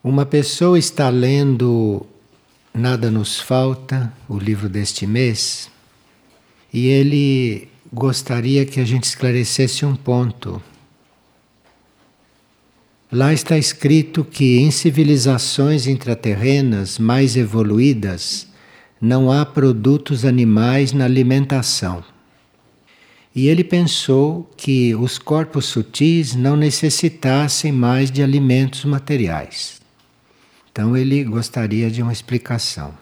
Uma pessoa está lendo Nada Nos Falta, o livro deste mês, e ele gostaria que a gente esclarecesse um ponto. Lá está escrito que em civilizações intraterrenas mais evoluídas não há produtos animais na alimentação. E ele pensou que os corpos sutis não necessitassem mais de alimentos materiais. Então ele gostaria de uma explicação.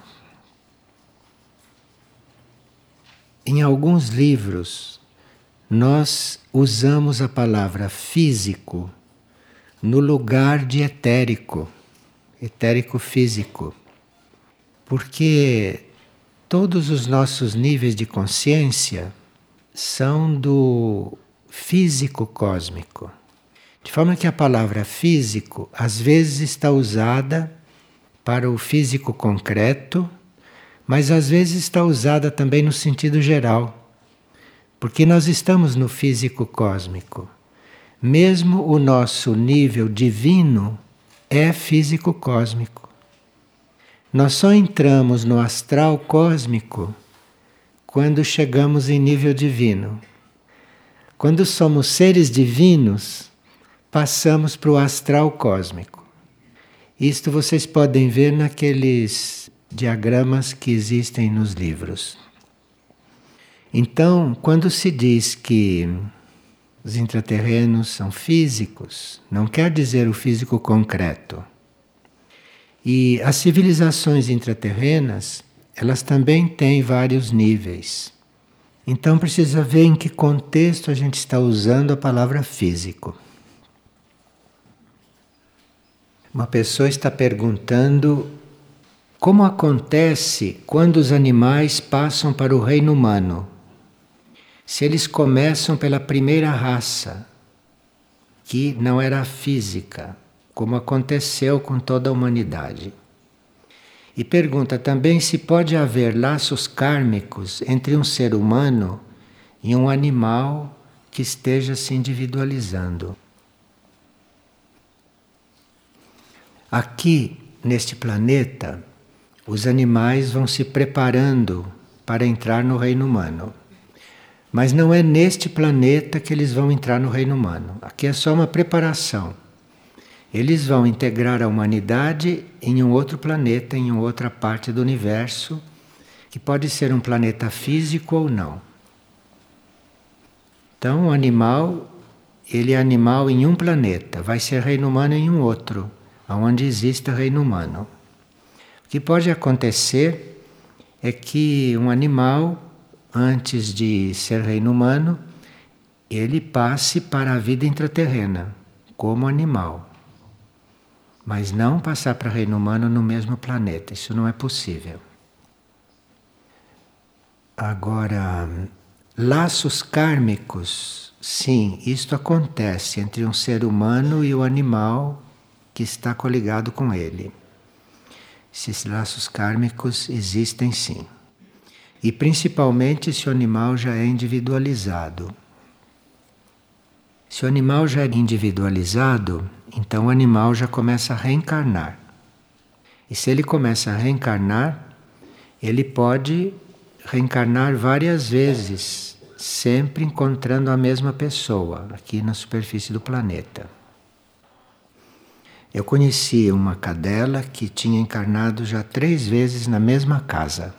Em alguns livros, nós usamos a palavra físico no lugar de etérico, etérico físico, porque todos os nossos níveis de consciência são do físico cósmico. De forma que a palavra físico às vezes está usada para o físico concreto, mas às vezes está usada também no sentido geral, porque nós estamos no físico cósmico. Mesmo o nosso nível divino é físico cósmico. Nós só entramos no astral cósmico quando chegamos em nível divino. Quando somos seres divinos, passamos para o astral cósmico. Isto vocês podem ver naqueles diagramas que existem nos livros. Então, quando se diz que os intraterrenos são físicos, não quer dizer o físico concreto. E as civilizações intraterrenas, elas também têm vários níveis. Então precisa ver em que contexto a gente está usando a palavra físico. Uma pessoa está perguntando como acontece quando os animais passam para o reino humano. Se eles começam pela primeira raça, que não era física, como aconteceu com toda a humanidade. E pergunta também se pode haver laços kármicos entre um ser humano e um animal que esteja se individualizando. Aqui, neste planeta, os animais vão se preparando para entrar no reino humano. Mas não é neste planeta que eles vão entrar no reino humano. Aqui é só uma preparação. Eles vão integrar a humanidade em um outro planeta, em uma outra parte do universo, que pode ser um planeta físico ou não. Então, o animal, ele é animal em um planeta, vai ser reino humano em um outro, onde existe reino humano. O que pode acontecer é que um animal, antes de ser reino humano, ele passe para a vida intraterrena, como animal. Mas não passar para reino humano no mesmo planeta, isso não é possível. Agora, laços kármicos, sim, isto acontece entre um ser humano e o animal que está coligado com ele. Esses laços kármicos existem sim. E principalmente se o animal já é individualizado. Se o animal já é individualizado, então o animal já começa a reencarnar. E se ele começa a reencarnar, ele pode reencarnar várias vezes, sempre encontrando a mesma pessoa aqui na superfície do planeta. Eu conheci uma cadela que tinha encarnado já 3 vezes na mesma casa.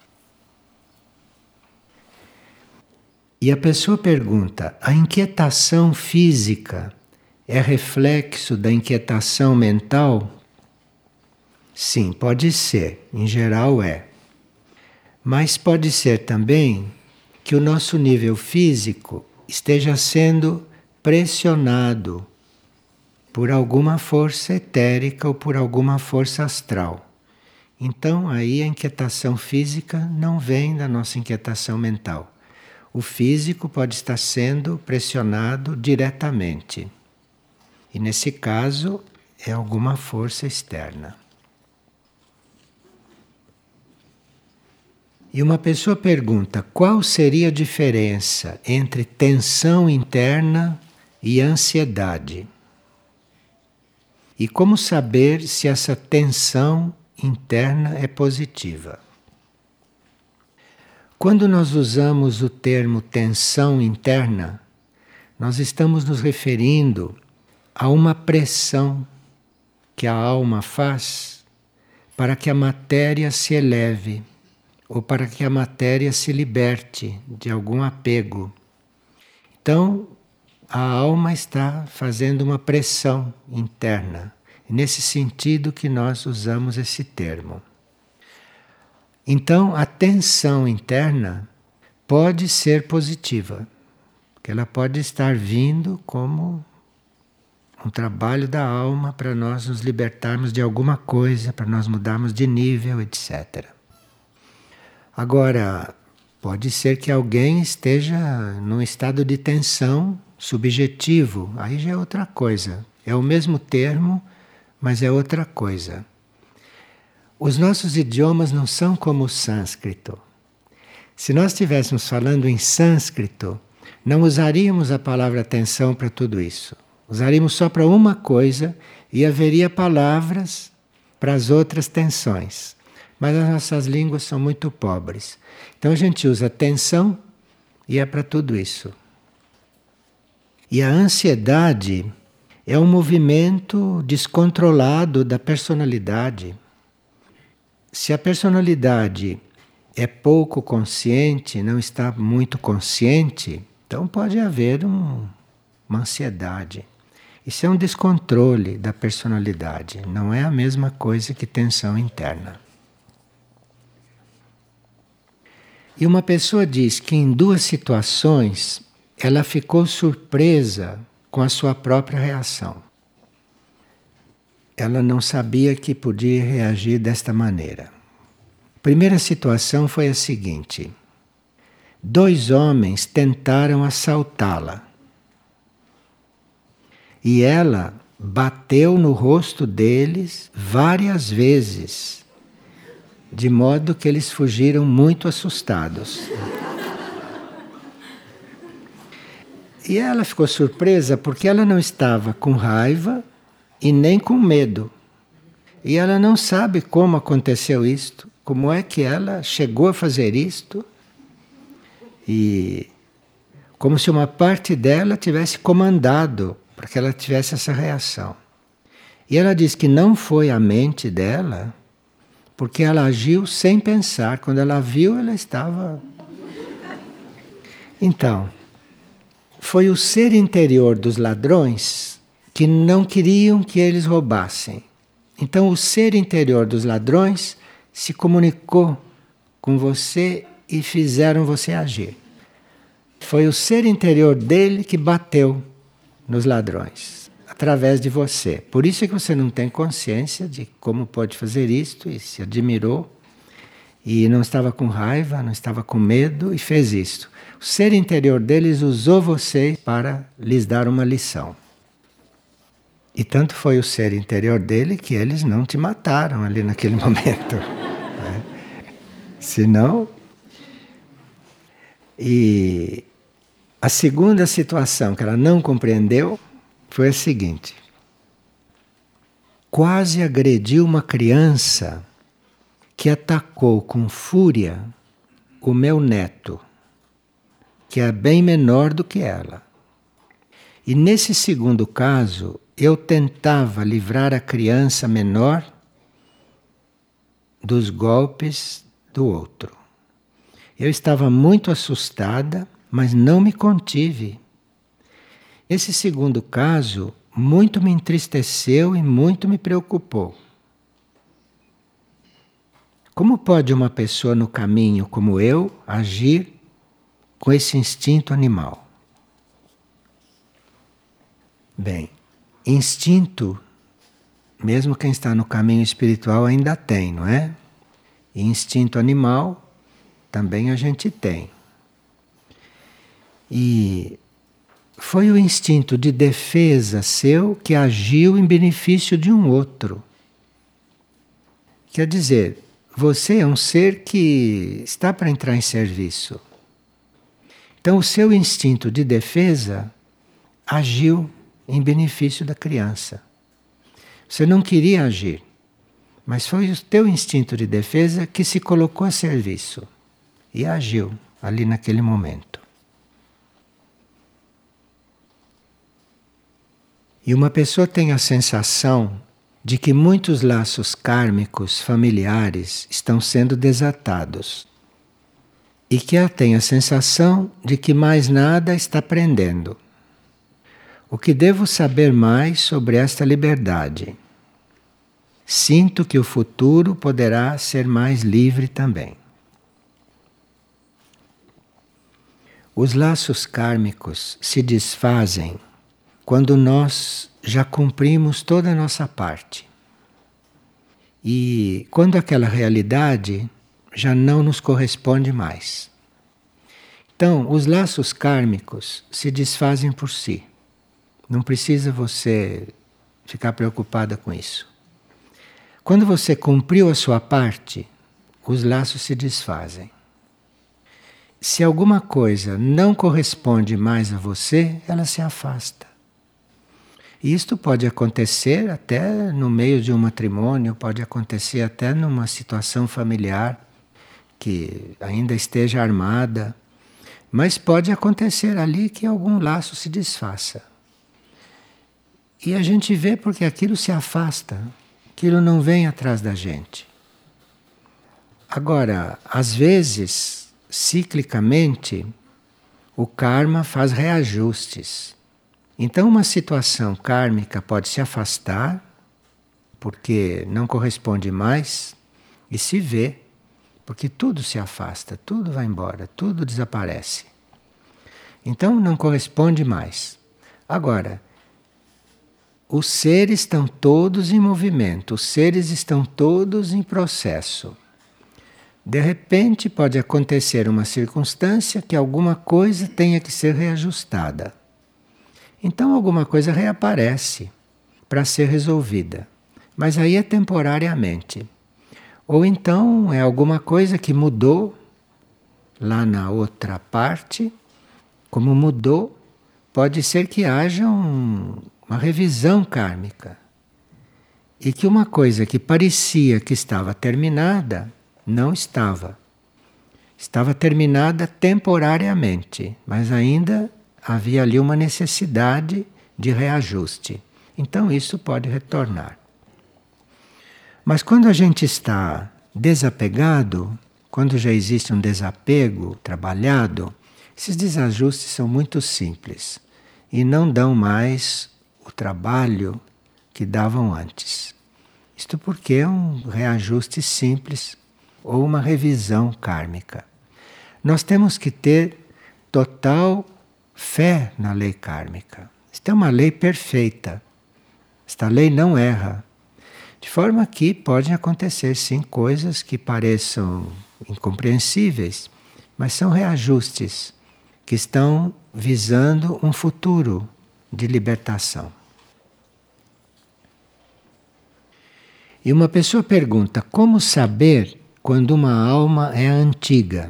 E a pessoa pergunta: a inquietação física é reflexo da inquietação mental? Sim, pode ser, em geral é. Mas pode ser também que o nosso nível físico esteja sendo pressionado por alguma força etérica ou por alguma força astral. Então aí a inquietação física não vem da nossa inquietação mental. O físico pode estar sendo pressionado diretamente. E nesse caso é alguma força externa. E uma pessoa pergunta: qual seria a diferença entre tensão interna e ansiedade? E como saber se essa tensão interna é positiva? Quando nós usamos o termo tensão interna, nós estamos nos referindo a uma pressão que a alma faz para que a matéria se eleve ou para que a matéria se liberte de algum apego. Então, a alma está fazendo uma pressão interna. Nesse sentido que nós usamos esse termo. Então, a tensão interna pode ser positiva, que ela pode estar vindo como um trabalho da alma para nós nos libertarmos de alguma coisa, para nós mudarmos de nível, etc. Agora, pode ser que alguém esteja num estado de tensão subjetivo, aí já é outra coisa. É o mesmo termo, mas é outra coisa. Os nossos idiomas não são como o sânscrito. Se nós estivéssemos falando em sânscrito, não usaríamos a palavra tensão para tudo isso. Usaríamos só para uma coisa e haveria palavras para as outras tensões. Mas as nossas línguas são muito pobres. Então a gente usa tensão e é para tudo isso. E a ansiedade é um movimento descontrolado da personalidade. Se a personalidade é pouco consciente, não está muito consciente, então pode haver uma ansiedade. Isso é um descontrole da personalidade, não é a mesma coisa que tensão interna. E uma pessoa diz que em duas situações ela ficou surpresa com a sua própria reação. Ela não sabia que podia reagir desta maneira. A primeira situação foi a seguinte: 2 homens tentaram assaltá-la. E ela bateu no rosto deles várias vezes, de modo que eles fugiram muito assustados. E ela ficou surpresa porque ela não estava com raiva e nem com medo. E ela não sabe como aconteceu isto, como é que ela chegou a fazer isto. E como se uma parte dela tivesse comandado para que ela tivesse essa reação. E ela diz que não foi a mente dela, porque ela agiu sem pensar. Quando ela viu, ela estava... Então, foi o ser interior dos ladrões que não queriam que eles roubassem. Então, o ser interior dos ladrões se comunicou com você e fizeram você agir. Foi o ser interior dele que bateu nos ladrões, através de você. Por isso é que você não tem consciência de como pode fazer isto e se admirou e não estava com raiva, não estava com medo e fez isto. O ser interior deles usou você para lhes dar uma lição. E tanto foi o ser interior dele que eles não te mataram ali naquele momento. Né? Senão... E a segunda situação que ela não compreendeu foi a seguinte: quase agrediu uma criança que atacou com fúria o meu neto, que é bem menor do que ela. E nesse segundo caso, eu tentava livrar a criança menor dos golpes do outro. Eu estava muito assustada, mas não me contive. Esse segundo caso muito me entristeceu e muito me preocupou. Como pode uma pessoa no caminho como eu agir com esse instinto animal? Bem, instinto, mesmo quem está no caminho espiritual ainda tem, não é? E instinto animal também a gente tem. E foi o instinto de defesa seu que agiu em benefício de um outro. Quer dizer, você é um ser que está para entrar em serviço. Então o seu instinto de defesa agiu em benefício da criança. Você não queria agir, mas foi o teu instinto de defesa que se colocou a serviço e agiu ali naquele momento. E uma pessoa tem a sensação de que muitos laços kármicos familiares estão sendo desatados. E que ela tem a sensação de que mais nada está aprendendo. O que devo saber mais sobre esta liberdade? Sinto que o futuro poderá ser mais livre também. Os laços kármicos se desfazem quando nós já cumprimos toda a nossa parte. E quando aquela realidade já não nos corresponde mais. Então, os laços kármicos se desfazem por si. Não precisa você ficar preocupada com isso. Quando você cumpriu a sua parte, os laços se desfazem. Se alguma coisa não corresponde mais a você, ela se afasta. E isto pode acontecer até no meio de um matrimônio, pode acontecer até numa situação familiar que ainda esteja armada, mas pode acontecer ali que algum laço se desfaça. E a gente vê porque aquilo se afasta, aquilo não vem atrás da gente. Agora, às vezes, ciclicamente, o karma faz reajustes. Então, uma situação kármica pode se afastar, porque não corresponde mais, e se vê, porque tudo se afasta, tudo vai embora, tudo desaparece. Então, não corresponde mais. Agora, os seres estão todos em movimento, os seres estão todos em processo. De repente, pode acontecer uma circunstância que alguma coisa tenha que ser reajustada. Então alguma coisa reaparece para ser resolvida, mas aí é temporariamente. Ou então é alguma coisa que mudou lá na outra parte, como mudou, pode ser que haja uma revisão kármica. E que uma coisa que parecia que estava terminada, não estava. Estava terminada temporariamente, mas ainda havia ali uma necessidade de reajuste. Então isso pode retornar. Mas quando a gente está desapegado, quando já existe um desapego trabalhado, esses desajustes são muito simples e não dão mais o trabalho que davam antes. Isto porque é um reajuste simples ou uma revisão kármica. Nós temos que ter total fé na lei kármica. Esta é uma lei perfeita. Esta lei não erra. De forma que podem acontecer sim coisas que pareçam incompreensíveis, mas são reajustes que estão visando um futuro de libertação. E uma pessoa pergunta: como saber quando uma alma é antiga?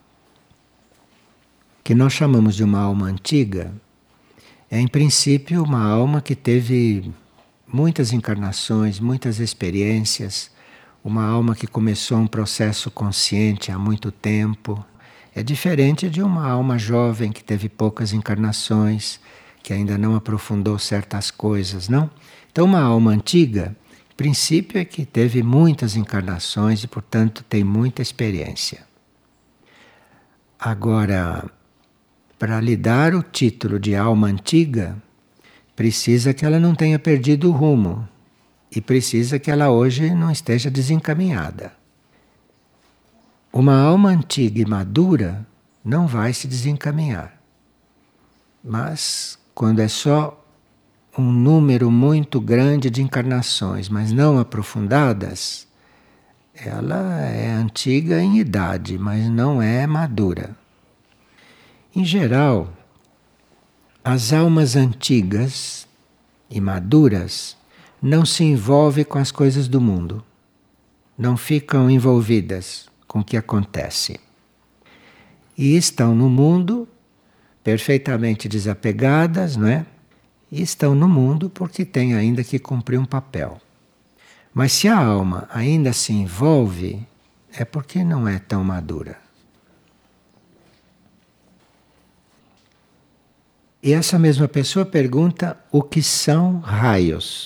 Que nós chamamos de uma alma antiga, é em princípio uma alma que teve muitas encarnações, muitas experiências, uma alma que começou um processo consciente há muito tempo. É diferente de uma alma jovem que teve poucas encarnações, que ainda não aprofundou certas coisas, não? Então uma alma antiga, em princípio é que teve muitas encarnações e, portanto, tem muita experiência. Agora, para lhe dar o título de alma antiga, precisa que ela não tenha perdido o rumo e precisa que ela hoje não esteja desencaminhada. Uma alma antiga e madura não vai se desencaminhar. Mas quando é só um número muito grande de encarnações, mas não aprofundadas, ela é antiga em idade, mas não é madura. Em geral, as almas antigas e maduras não se envolvem com as coisas do mundo, não ficam envolvidas com o que acontece. E estão no mundo perfeitamente desapegadas, não é? e estão no mundo porque têm ainda que cumprir um papel. Mas se a alma ainda se envolve, é porque não é tão madura. E essa mesma pessoa pergunta o que são raios.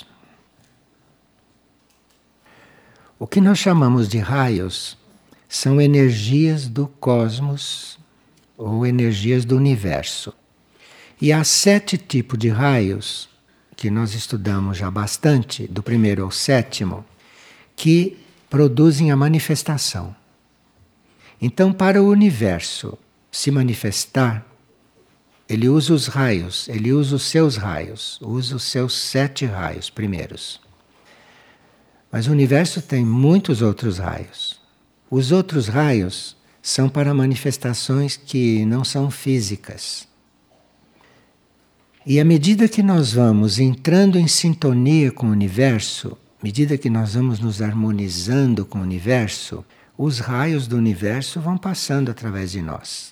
O que nós chamamos de raios são energias do cosmos ou energias do universo. E há 7 tipos de raios, que nós estudamos já bastante, do primeiro ao 7º, que produzem a manifestação. Então, para o universo se manifestar, ele usa os raios, ele usa os seus raios, usa os seus 7 raios primeiros. Mas o universo tem muitos outros raios. Os outros raios são para manifestações que não são físicas. E à medida que nós vamos entrando em sintonia com o universo, à medida que nós vamos nos harmonizando com o universo, os raios do universo vão passando através de nós.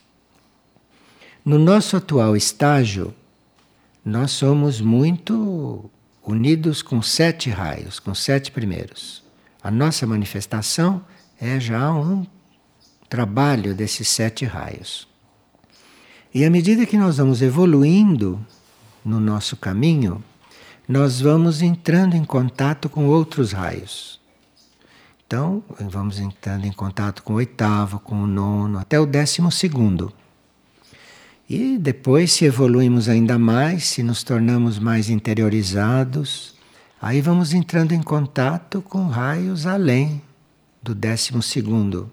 No nosso atual estágio, nós somos muito unidos com 7 raios, com 7 primeiros. A nossa manifestação é já um trabalho desses 7 raios. E à medida que nós vamos evoluindo no nosso caminho, nós vamos entrando em contato com outros raios. Então, vamos entrando em contato com o 8º, com o 9º, até o 12º. E depois, se evoluímos ainda mais, se nos tornamos mais interiorizados, aí vamos entrando em contato com raios além do 12º.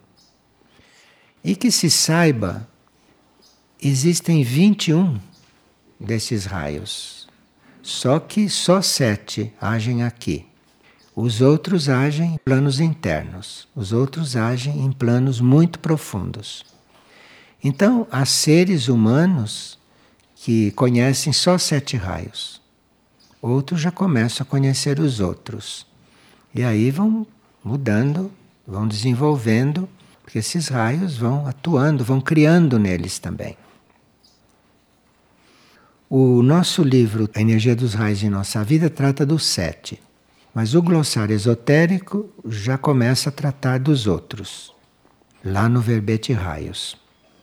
E que se saiba, existem 21 desses raios. Só que só 7 agem aqui. Os outros agem em planos internos. Os outros agem em planos muito profundos. Então, há seres humanos que conhecem só 7 raios. Outros já começam a conhecer os outros. E aí vão mudando, vão desenvolvendo, porque esses raios vão atuando, vão criando neles também. O nosso livro, A Energia dos Raios em Nossa Vida, trata dos 7. Mas o glossário esotérico já começa a tratar dos outros. Lá no verbete raios.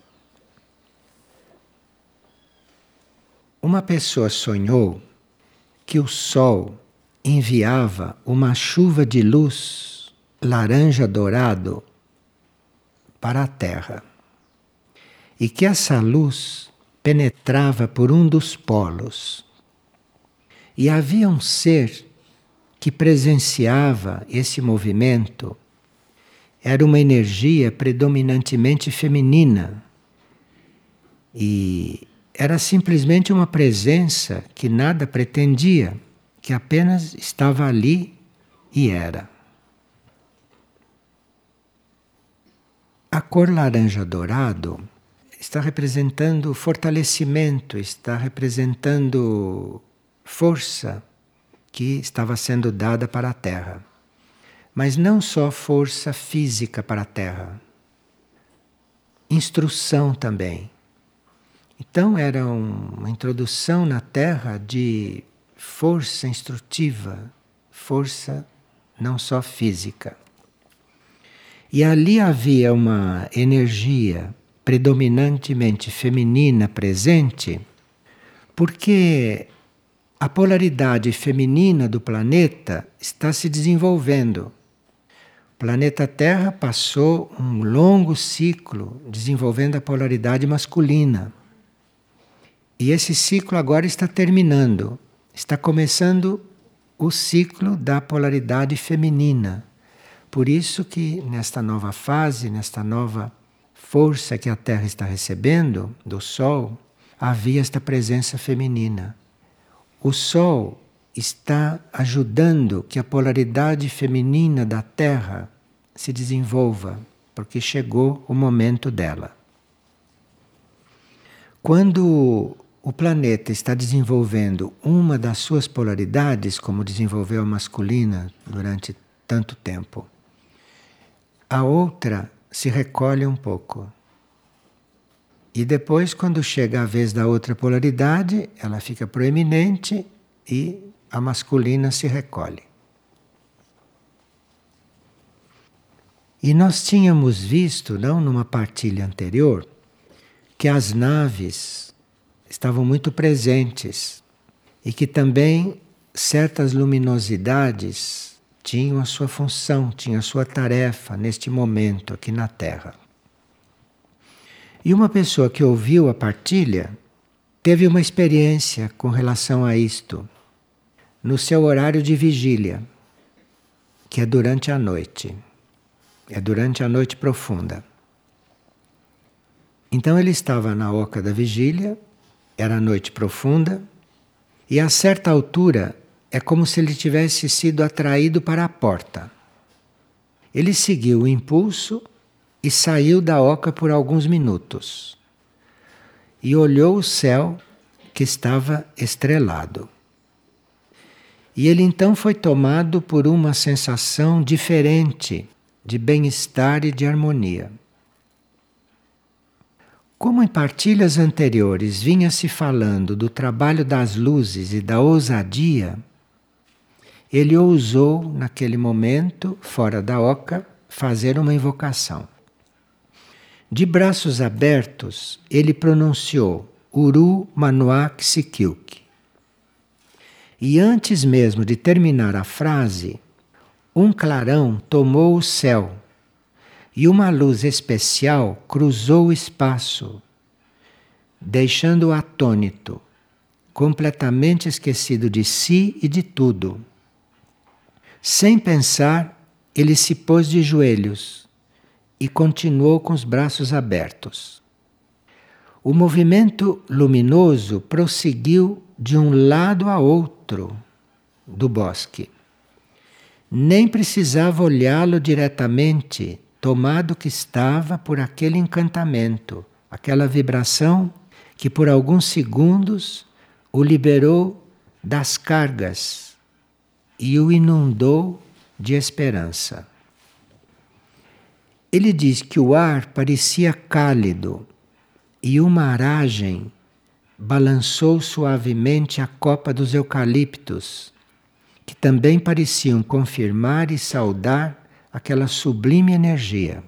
Uma pessoa sonhou que o Sol enviava uma chuva de luz laranja dourado para a Terra. E que essa luz penetrava por um dos polos. E havia um ser que presenciava esse movimento. Era uma energia predominantemente feminina. E era simplesmente uma presença que nada pretendia, que apenas estava ali e era. A cor laranja dourado está representando fortalecimento, está representando força que estava sendo dada para a Terra. Mas não só força física para a Terra, instrução também. Então era uma introdução na Terra de força instrutiva, força não só física. E ali havia uma energia predominantemente feminina presente, porque a polaridade feminina do planeta está se desenvolvendo. O planeta Terra passou um longo ciclo desenvolvendo a polaridade masculina. E esse ciclo agora está terminando. Está começando o ciclo da polaridade feminina. Por isso que nesta nova fase, nesta nova força que a Terra está recebendo do Sol, havia esta presença feminina. O Sol está ajudando que a polaridade feminina da Terra se desenvolva, porque chegou o momento dela. Quando o planeta está desenvolvendo uma das suas polaridades, como desenvolveu a masculina durante tanto tempo, a outra se recolhe um pouco. E depois, quando chega a vez da outra polaridade, ela fica proeminente e a masculina se recolhe. E nós tínhamos visto, não numa partilha anterior, que as naves estavam muito presentes e que também certas luminosidades tinham a sua função, tinham a sua tarefa neste momento aqui na Terra. E uma pessoa que ouviu a partilha teve uma experiência com relação a isto no seu horário de vigília, que é durante a noite. É durante a noite profunda. Então ele estava na oca da vigília, era a noite profunda, e a certa altura é como se ele tivesse sido atraído para a porta. Ele seguiu o impulso e saiu da oca por alguns minutos. E olhou o céu que estava estrelado. E ele então foi tomado por uma sensação diferente de bem-estar e de harmonia. Como em partilhas anteriores vinha se falando do trabalho das luzes e da ousadia, ele ousou, naquele momento, fora da oca, fazer uma invocação. De braços abertos, ele pronunciou Uru Manuak Sikyuk. E antes mesmo de terminar a frase, um clarão tomou o céu e uma luz especial cruzou o espaço, deixando-o atônito, completamente esquecido de si e de tudo. Sem pensar, ele se pôs de joelhos e continuou com os braços abertos. O movimento luminoso prosseguiu de um lado a outro do bosque. Nem precisava olhá-lo diretamente, tomado que estava por aquele encantamento, aquela vibração que por alguns segundos o liberou das cargas e o inundou de esperança. Ele diz que o ar parecia cálido e uma aragem balançou suavemente a copa dos eucaliptos, que também pareciam confirmar e saudar aquela sublime energia.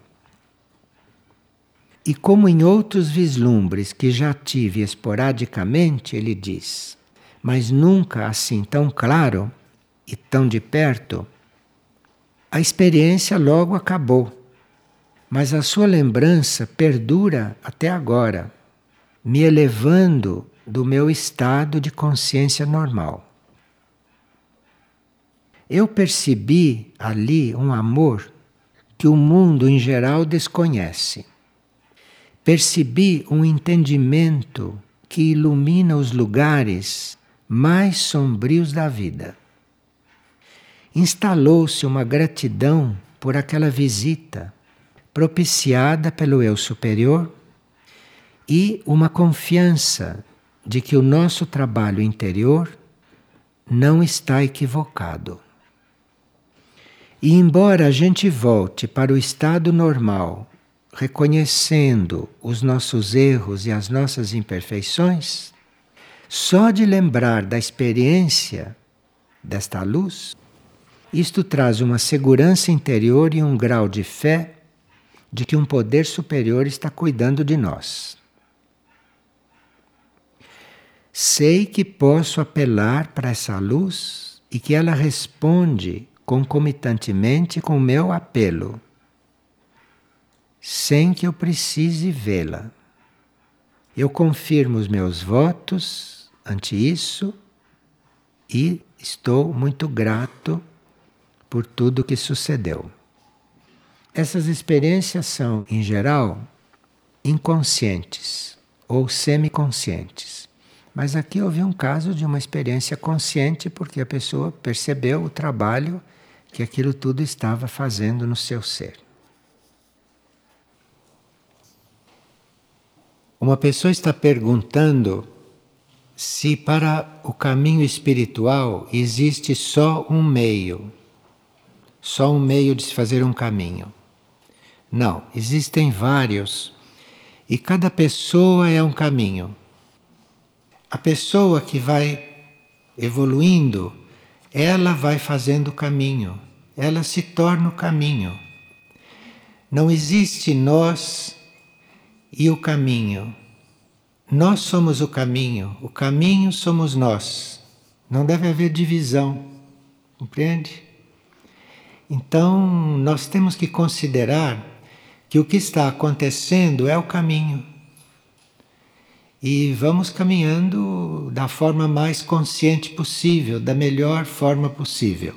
E como em outros vislumbres que já tive esporadicamente, ele diz, mas nunca assim tão claro e tão de perto, a experiência logo acabou, mas a sua lembrança perdura até agora, me elevando do meu estado de consciência normal. Eu percebi ali um amor que o mundo em geral desconhece. Percebi um entendimento que ilumina os lugares mais sombrios da vida. Instalou-se uma gratidão por aquela visita, propiciada pelo eu superior, e uma confiança de que o nosso trabalho interior não está equivocado. E embora a gente volte para o estado normal, reconhecendo os nossos erros e as nossas imperfeições, só de lembrar da experiência desta luz, isto traz uma segurança interior e um grau de fé de que um poder superior está cuidando de nós. Sei que posso apelar para essa luz e que ela responde concomitantemente com o meu apelo, sem que eu precise vê-la. Eu confirmo os meus votos ante isso e estou muito grato por tudo que sucedeu. Essas experiências são, em geral, inconscientes ou semiconscientes. Mas aqui houve um caso de uma experiência consciente porque a pessoa percebeu o trabalho que aquilo tudo estava fazendo no seu ser. Uma pessoa está perguntando se para o caminho espiritual existe só um meio de se fazer um caminho. Não, existem vários e cada pessoa é um caminho. A pessoa que vai evoluindo, ela vai fazendo o caminho, ela se torna o caminho. Não existe nós e o caminho. Nós somos o caminho somos nós. Não deve haver divisão, compreende? Então, nós temos que considerar que o que está acontecendo é o caminho. E vamos caminhando da forma mais consciente possível, da melhor forma possível.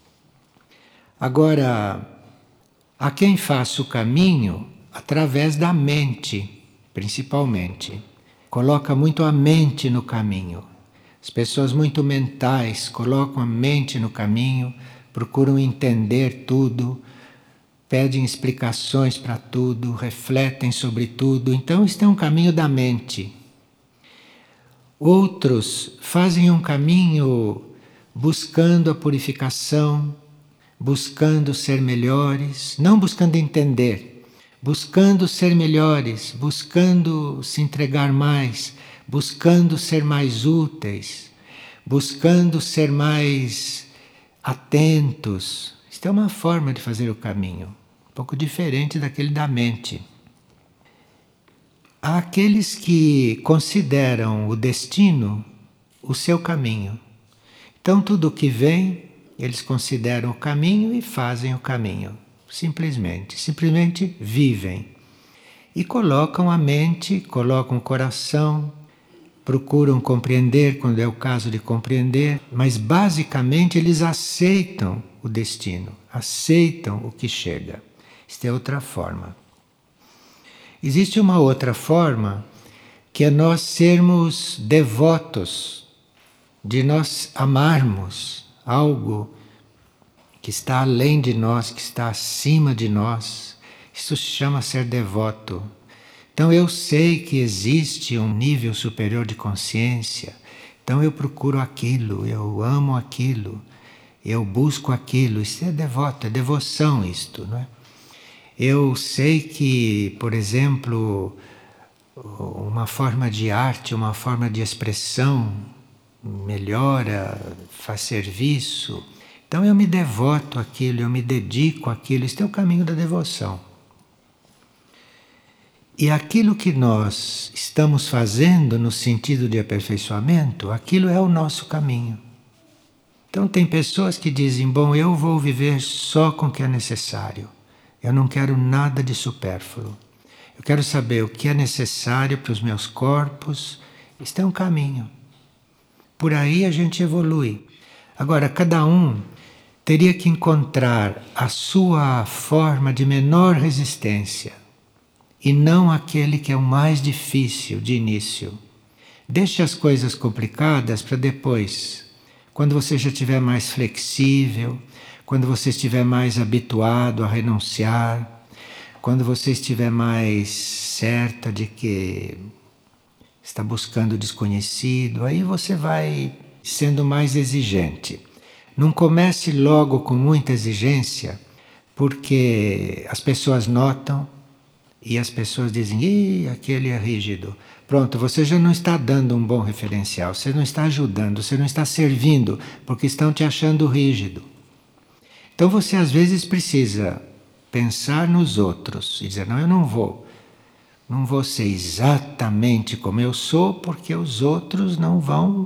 Agora, há quem faça o caminho através da mente, principalmente. Coloca muito a mente no caminho. As pessoas muito mentais colocam a mente no caminho, procuram entender tudo, pedem explicações para tudo, refletem sobre tudo. Então, este é um caminho da mente. Outros fazem um caminho buscando a purificação, buscando ser melhores, não buscando entender, buscando ser melhores, buscando se entregar mais, buscando ser mais úteis, buscando ser mais atentos. Isto é uma forma de fazer o caminho, um pouco diferente daquele da mente. Há aqueles que consideram o destino o seu caminho. Então, tudo o que vem, eles consideram o caminho e fazem o caminho. Simplesmente vivem. E colocam a mente, colocam o coração, procuram compreender quando é o caso de compreender, mas basicamente eles aceitam o destino, aceitam o que chega. Esta é outra forma. Existe uma outra forma, que é nós sermos devotos, de nós amarmos algo que está além de nós, que está acima de nós. Isso se chama ser devoto. Então eu sei que existe um nível superior de consciência, então eu procuro aquilo, eu amo aquilo, eu busco aquilo. Isso é devoto, é devoção isto, não é? Eu sei que, por exemplo, uma forma de arte, uma forma de expressão melhora, faz serviço. Então eu me devoto àquilo, eu me dedico àquilo. Este é o caminho da devoção. E aquilo que nós estamos fazendo no sentido de aperfeiçoamento, aquilo é o nosso caminho. Então tem pessoas que dizem, bom, eu vou viver só com o que é necessário. Eu não quero nada de supérfluo. Eu quero saber o que é necessário para os meus corpos. Este é um caminho. Por aí a gente evolui. Agora, cada um teria que encontrar a sua forma de menor resistência e não aquele que é o mais difícil de início. Deixe as coisas complicadas para depois, quando você já estiver mais flexível, quando você estiver mais habituado a renunciar, quando você estiver mais certa de que está buscando o desconhecido, aí você vai sendo mais exigente. Não comece logo com muita exigência, porque as pessoas notam e as pessoas dizem, ih, aquele é rígido. Pronto, você já não está dando um bom referencial, você não está ajudando, você não está servindo, porque estão te achando rígido. Então você às vezes precisa pensar nos outros e dizer, não, eu não vou ser exatamente como eu sou, porque os outros não vão.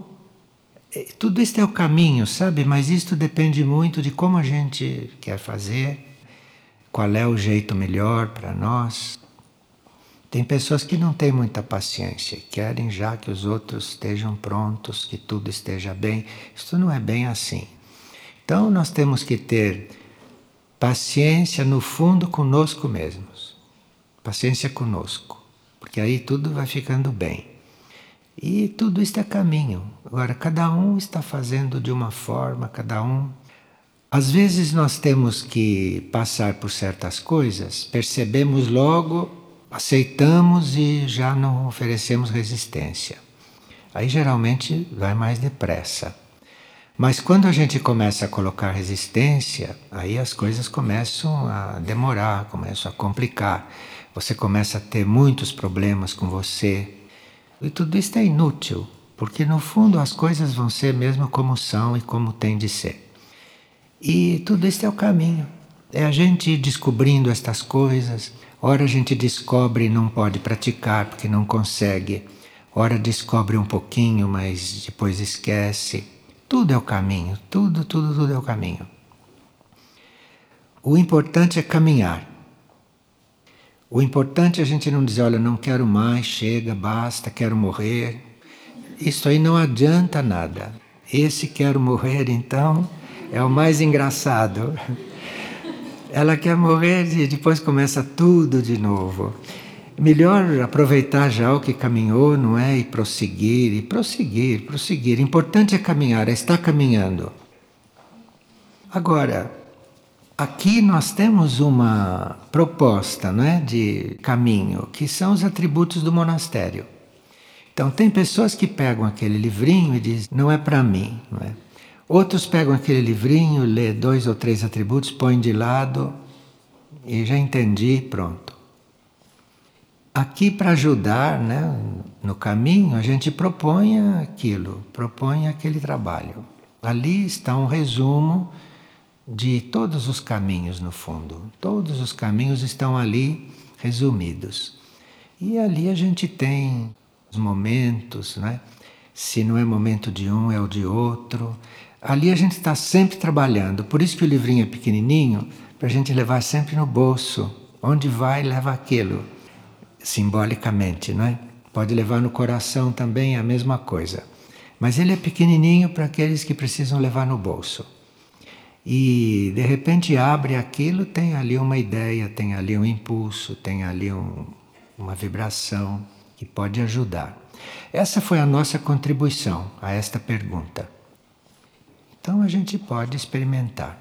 Tudo isso é o caminho, sabe? Mas isto depende muito de como a gente quer fazer, qual é o jeito melhor para nós. Tem pessoas que não têm muita paciência, querem já que os outros estejam prontos, que tudo esteja bem. Isso não é bem assim. Então nós temos que ter paciência no fundo conosco mesmos. Paciência conosco, porque aí tudo vai ficando bem. E tudo isso é caminho. Agora, cada um está fazendo de uma forma, cada um. Às vezes nós temos que passar por certas coisas, percebemos logo, aceitamos e já não oferecemos resistência. Aí geralmente vai mais depressa. Mas quando a gente começa a colocar resistência, aí as coisas começam a demorar, começam a complicar. Você começa a ter muitos problemas com você. E tudo isso é inútil. Porque no fundo as coisas vão ser mesmo como são e como tem de ser. E tudo isso é o caminho. É a gente ir descobrindo estas coisas. Ora a gente descobre e não pode praticar porque não consegue. Ora descobre um pouquinho, mas depois esquece. Tudo é o caminho. Tudo é o caminho. O importante é caminhar. O importante é a gente não dizer, olha, não quero mais, chega, basta, quero morrer. Isso aí não adianta nada. Esse quero morrer, então, é o mais engraçado. Ela quer morrer e depois começa tudo de novo. Melhor aproveitar já o que caminhou, não é? E prosseguir. O importante é caminhar, é estar caminhando. Agora, aqui nós temos uma proposta, não é, de caminho, que são os atributos do monastério. Então tem pessoas que pegam aquele livrinho e dizem, não é para mim, não é? Outros pegam aquele livrinho, lê 2 ou 3 atributos, põem de lado e já entendi, pronto. Aqui para ajudar, né, no caminho, a gente propõe aquilo, propõe aquele trabalho. Ali está um resumo de todos os caminhos no fundo. Todos os caminhos estão ali resumidos. E ali a gente tem os momentos, né? Se não é momento de um, é o de outro. Ali a gente está sempre trabalhando. Por isso que o livrinho é pequenininho, para a gente levar sempre no bolso. Onde vai, leva aquilo. Simbolicamente, não é? Pode levar no coração também, é a mesma coisa. Mas ele é pequenininho para aqueles que precisam levar no bolso. E de repente abre aquilo, tem ali uma ideia, tem ali um impulso, tem ali uma vibração que pode ajudar. Essa foi a nossa contribuição a esta pergunta. Então a gente pode experimentar.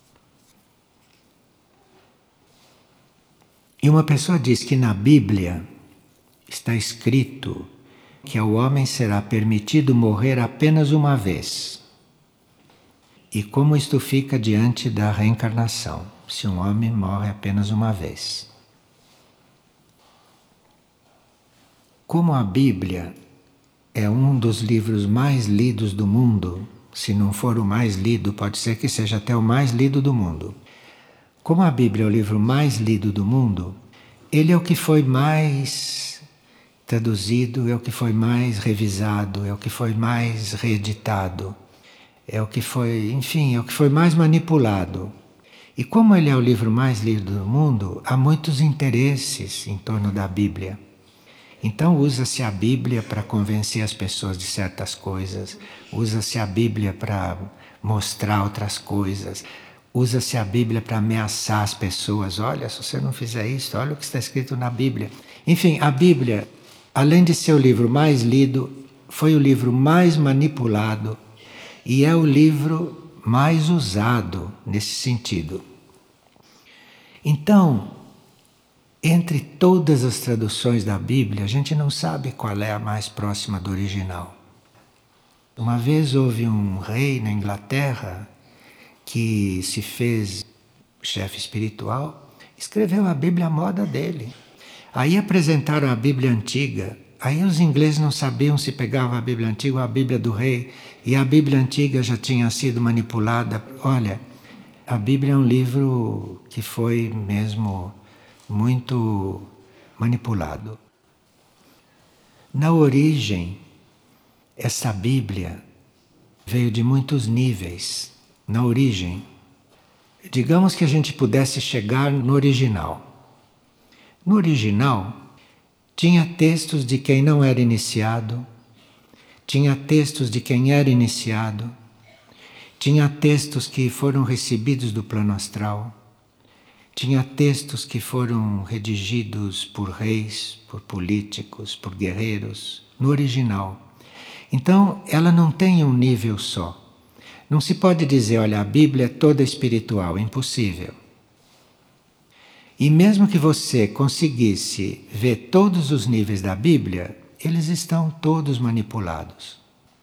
E uma pessoa diz que na Bíblia está escrito que ao homem será permitido morrer apenas uma vez. E como isto fica diante da reencarnação, se um homem morre apenas uma vez? Como a Bíblia é um dos livros mais lidos do mundo, se não for o mais lido, pode ser que seja até o mais lido do mundo. Como a Bíblia é o livro mais lido do mundo, ele é o que foi mais traduzido, é o que foi mais revisado, é o que foi mais reeditado. É o que foi, enfim, é o que foi mais manipulado. E como ele é o livro mais lido do mundo, há muitos interesses em torno da Bíblia. Então usa-se a Bíblia para convencer as pessoas de certas coisas, usa-se a Bíblia para mostrar outras coisas, usa-se a Bíblia para ameaçar as pessoas. Olha, se você não fizer isso, olha o que está escrito na Bíblia. Enfim, a Bíblia, além de ser o livro mais lido, foi o livro mais manipulado, e é o livro mais usado nesse sentido. Então, entre todas as traduções da Bíblia, a gente não sabe qual é a mais próxima do original. Uma vez houve um rei na Inglaterra que se fez chefe espiritual, escreveu a Bíblia à moda dele. Aí apresentaram a Bíblia antiga. Aí os ingleses não sabiam se pegava a Bíblia antiga ou a Bíblia do rei, e a Bíblia antiga já tinha sido manipulada. Olha, a Bíblia é um livro que foi mesmo muito manipulado. Na origem, essa Bíblia veio de muitos níveis. Na origem, digamos que a gente pudesse chegar no original. No original, tinha textos de quem não era iniciado, tinha textos de quem era iniciado, tinha textos que foram recebidos do plano astral, tinha textos que foram redigidos por reis, por políticos, por guerreiros, no original. Então, ela não tem um nível só. Não se pode dizer, olha, a Bíblia é toda espiritual, é impossível. E mesmo que você conseguisse ver todos os níveis da Bíblia, eles estão todos manipulados.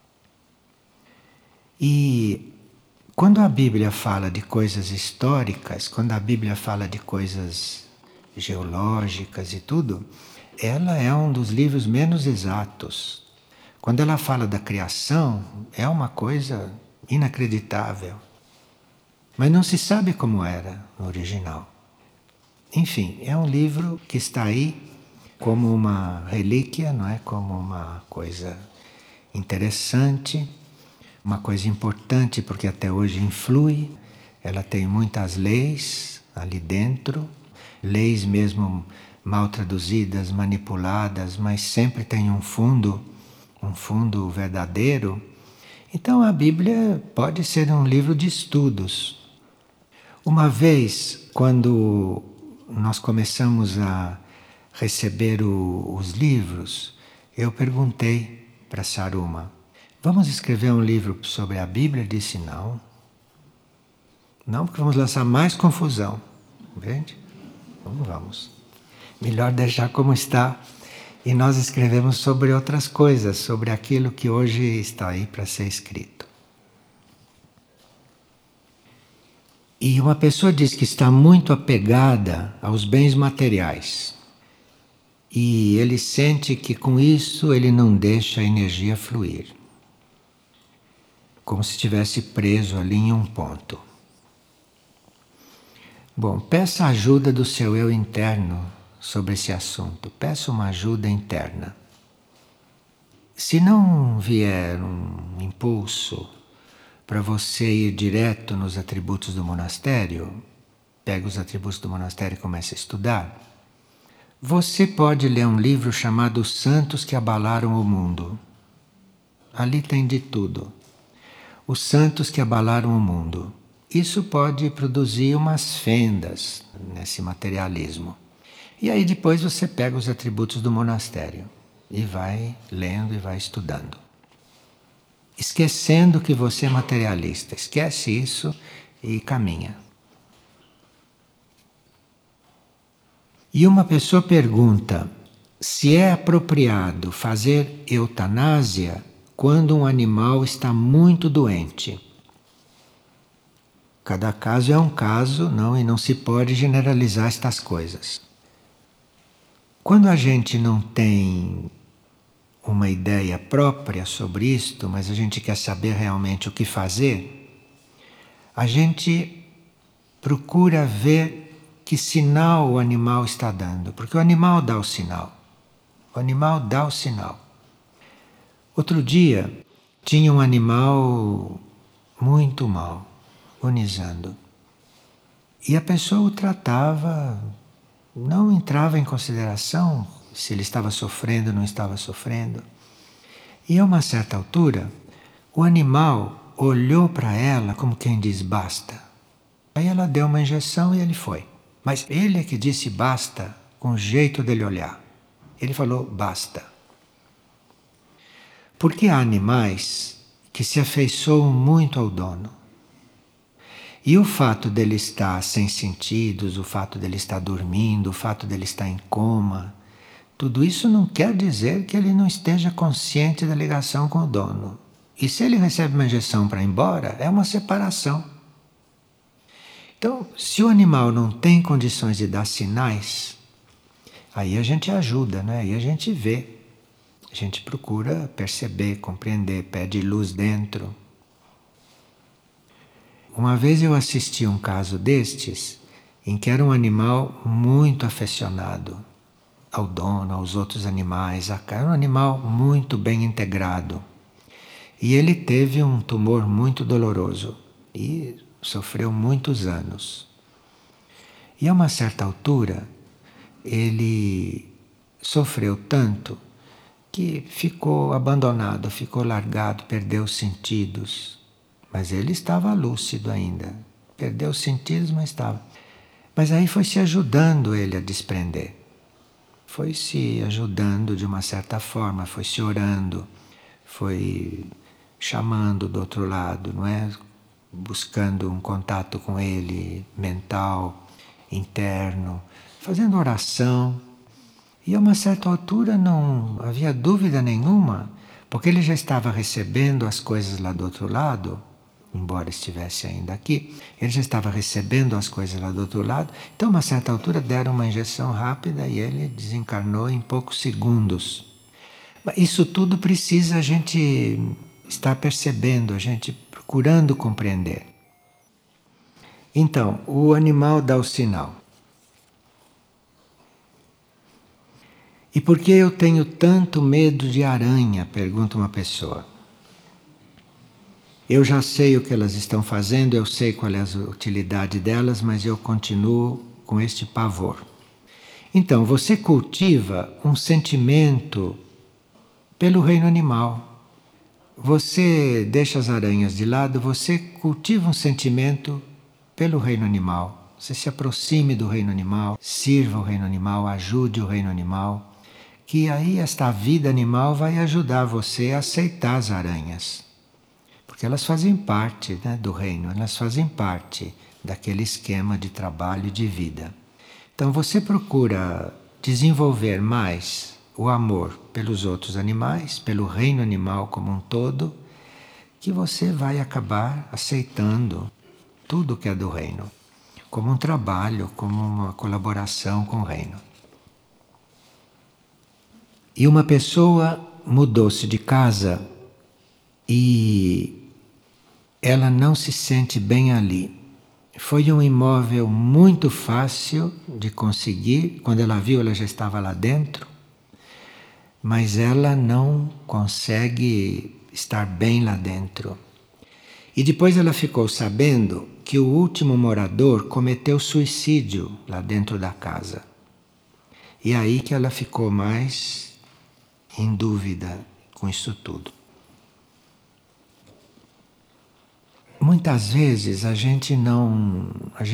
E quando a Bíblia fala de coisas históricas, quando a Bíblia fala de coisas geológicas e tudo, ela é um dos livros menos exatos. Quando ela fala da criação, é uma coisa inacreditável. Mas não se sabe como era no original. Enfim, é um livro que está aí como uma relíquia, não é? Como uma coisa interessante, uma coisa importante porque até hoje influi. Ela tem muitas leis ali dentro, leis mesmo mal traduzidas, manipuladas, mas sempre tem um fundo verdadeiro. Então a Bíblia pode ser um livro de estudos. Uma vez, quando nós começamos a receber os livros, eu perguntei para Saruma: vamos escrever um livro sobre a Bíblia? Ele disse: não. Não, porque vamos lançar mais confusão. Entende? Não vamos. Melhor deixar como está. E nós escrevemos sobre outras coisas, sobre aquilo que hoje está aí para ser escrito. E uma pessoa diz que está muito apegada aos bens materiais. E ele sente que com isso ele não deixa a energia fluir. Como se estivesse preso ali em um ponto. Bom, peça a ajuda do seu eu interno sobre esse assunto. Peça uma ajuda interna. Se não vier um impulso para você ir direto nos atributos do monastério, pega os atributos do monastério e começa a estudar, você pode ler um livro chamado Os Santos que Abalaram o Mundo. Ali tem de tudo. Os Santos que Abalaram o Mundo. Isso pode produzir umas fendas nesse materialismo. E aí depois você pega os atributos do monastério e vai lendo e vai estudando. Esquecendo que você é materialista. Esquece isso e caminha. E uma pessoa pergunta se é apropriado fazer eutanásia quando um animal está muito doente. Cada caso é um caso, não, e não se pode generalizar estas coisas. Quando a gente não tem uma ideia própria sobre isto, mas a gente quer saber realmente o que fazer, a gente procura ver que sinal o animal está dando, porque o animal dá o sinal. O animal dá o sinal. Outro dia, tinha um animal muito mal, agonizando. E a pessoa o tratava, não entrava em consideração se ele estava sofrendo ou não estava sofrendo. E a uma certa altura, o animal olhou para ela como quem diz basta. Aí ela deu uma injeção e ele foi. Mas ele é que disse basta com o jeito dele olhar. Ele falou basta. Porque há animais que se afeiçoam muito ao dono. E o fato dele estar sem sentidos, o fato dele estar dormindo, o fato dele estar em coma, tudo isso não quer dizer que ele não esteja consciente da ligação com o dono. E se ele recebe uma injeção para ir embora, é uma separação. Então, se o animal não tem condições de dar sinais, aí a gente ajuda, né? Aí a gente vê. A gente procura perceber, compreender, pede luz dentro. Uma vez eu assisti um caso destes, em que era um animal muito afecionado ao dono, aos outros animais, era um animal muito bem integrado. E ele teve um tumor muito doloroso e sofreu muitos anos. E a uma certa altura, ele sofreu tanto que ficou abandonado, ficou largado, perdeu os sentidos. Mas ele estava lúcido ainda. Perdeu os sentidos, mas estava. Mas aí foi se ajudando ele a desprender. Foi se ajudando de uma certa forma, foi se orando, foi chamando do outro lado, não é? Buscando um contato com ele mental, interno, fazendo oração. E a uma certa altura não havia dúvida nenhuma, porque ele já estava recebendo as coisas lá do outro lado, embora estivesse ainda aqui, ele já estava recebendo as coisas lá do outro lado. Então, a uma certa altura, deram uma injeção rápida e ele desencarnou em poucos segundos. Mas isso tudo precisa a gente estar percebendo, a gente procurando compreender. Então, o animal dá o sinal. E por que eu tenho tanto medo de aranha? Pergunta uma pessoa. Eu já sei o que elas estão fazendo, eu sei qual é a utilidade delas, mas eu continuo com este pavor. Então, você cultiva um sentimento pelo reino animal. Você deixa as aranhas de lado, você cultiva um sentimento pelo reino animal. Você se aproxime do reino animal, sirva o reino animal, ajude o reino animal, que aí esta vida animal vai ajudar você a aceitar as aranhas. Porque elas fazem parte, né, do reino, elas fazem parte daquele esquema de trabalho e de vida. Então você procura desenvolver mais o amor pelos outros animais, pelo reino animal como um todo, que você vai acabar aceitando tudo que é do reino, como um trabalho, como uma colaboração com o reino. E uma pessoa mudou-se de casa e ela não se sente bem ali. Foi um imóvel muito fácil de conseguir. Quando ela viu, ela já estava lá dentro. Mas ela não consegue estar bem lá dentro. E depois ela ficou sabendo que o último morador cometeu suicídio lá dentro da casa. E aí que ela ficou mais em dúvida com isso tudo. Muitas vezes a gente não